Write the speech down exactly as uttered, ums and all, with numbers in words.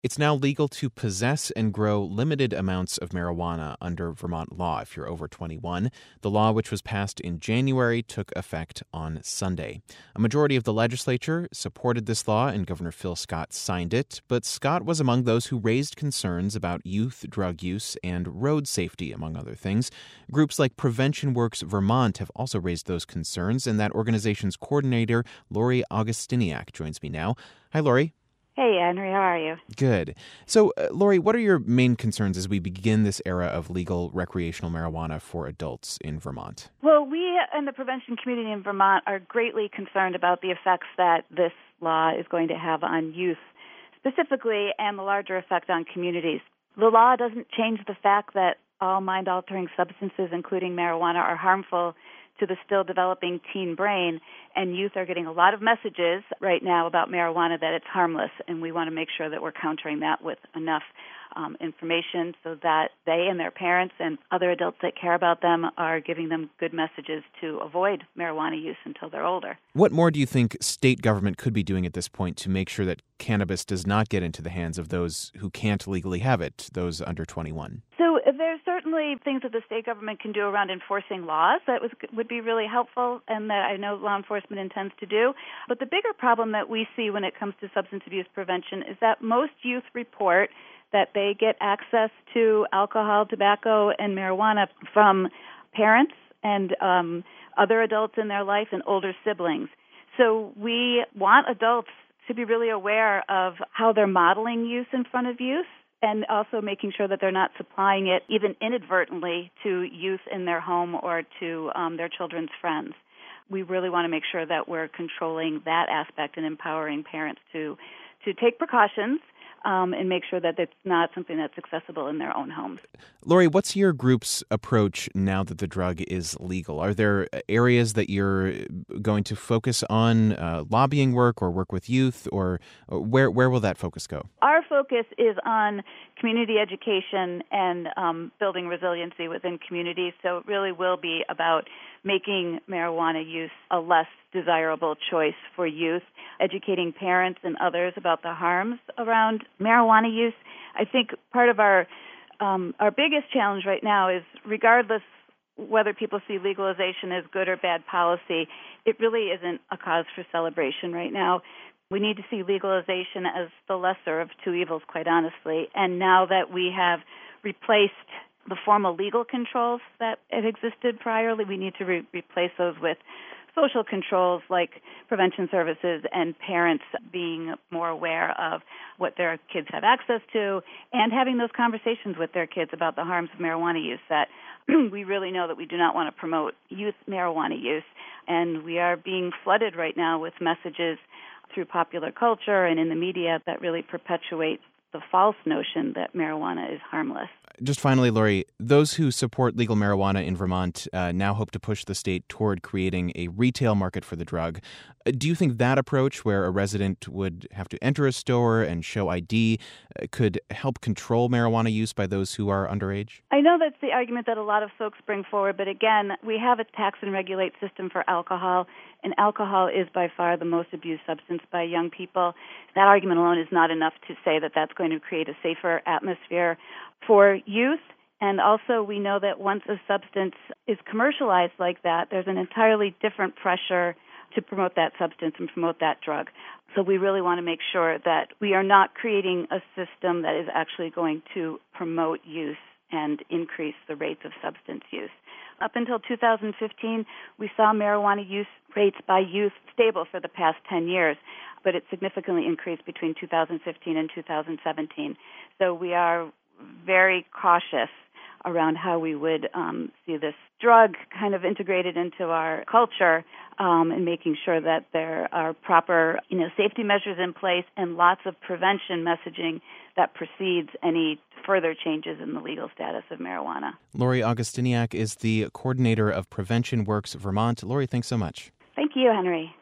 It's now legal to possess and grow limited amounts of marijuana under Vermont law if you're over twenty-one. The law, which was passed in January, took effect on Sunday. A majority of the legislature supported this law, and Governor Phil Scott signed it. But Scott was among those who raised concerns about youth drug use and road safety, among other things. Groups like Prevention Works Vermont have also raised those concerns, and that organization's coordinator, Lori Augustiniak, joins me now. Hi, Lori. Hey, Henry, how are you? Good. So, uh, Lori, what are your main concerns as we begin this era of legal recreational marijuana for adults in Vermont? Well, we in the prevention community in Vermont are greatly concerned about the effects that this law is going to have on youth specifically and the larger effect on communities. The law doesn't change the fact that all mind-altering substances, including marijuana, are harmful to the still developing teen brain, and youth are getting a lot of messages right now about marijuana that it's harmless, and we want to make sure that we're countering that with enough um, information so that they and their parents and other adults that care about them are giving them good messages to avoid marijuana use until they're older. What more do you think state government could be doing at this point to make sure that cannabis does not get into the hands of those who can't legally have it, those under twenty-one? So there's certainly things that the state government can do around enforcing laws that was, would be really helpful and that I know law enforcement intends to do. But the bigger problem that we see when it comes to substance abuse prevention is that most youth report that they get access to alcohol, tobacco, and marijuana from parents and um, other adults in their life and older siblings. So we want adults to be really aware of how they're modeling use in front of youth, and also making sure that they're not supplying it, even inadvertently, to youth in their home or to um, their children's friends. We really want to make sure that we're controlling that aspect and empowering parents to to take precautions um, and make sure that it's not something that's accessible in their own homes. Lori, what's your group's approach now that the drug is legal? Are there areas that you're going to focus on, uh, lobbying work or work with youth, or where where will that focus go? Our focus is on community education and um, building resiliency within communities, so it really will be about making marijuana use a less desirable choice for youth, educating parents and others about the harms around marijuana use. I think part of our um, our biggest challenge right now is, regardless whether people see legalization as good or bad policy, it really isn't a cause for celebration right now. We need to see legalization as the lesser of two evils, quite honestly. And now that we have replaced the formal legal controls that had existed priorly, we need to re- replace those with social controls like prevention services and parents being more aware of what their kids have access to and having those conversations with their kids about the harms of marijuana use. That we really know that we do not want to promote youth marijuana use, and we are being flooded right now with messages through popular culture and in the media that really perpetuate the false notion that marijuana is harmless. Just finally, Lori, those who support legal marijuana in Vermont uh, now hope to push the state toward creating a retail market for the drug. Uh, do you think that approach, where a resident would have to enter a store and show I D, uh, could help control marijuana use by those who are underage? I know that's the argument that a lot of folks bring forward, but again, we have a tax and regulate system for alcohol, and alcohol is by far the most abused substance by young people. That argument alone is not enough to say that that's going to create a safer atmosphere for youth. And also, we know that once a substance is commercialized like that, there's an entirely different pressure to promote that substance and promote that drug. So we really want to make sure that we are not creating a system that is actually going to promote use and increase the rates of substance use. Up until two thousand fifteen, we saw marijuana use rates by youth stable for the past ten years, but it significantly increased between two thousand fifteen and two thousand seventeen. So we are very cautious around how we would um, see this drug kind of integrated into our culture, um, and making sure that there are proper, you know, safety measures in place and lots of prevention messaging that precedes any further changes in the legal status of marijuana. Lori Augustiniak is the coordinator of Prevention Works Vermont. Lori, thanks so much. Thank you, Henry.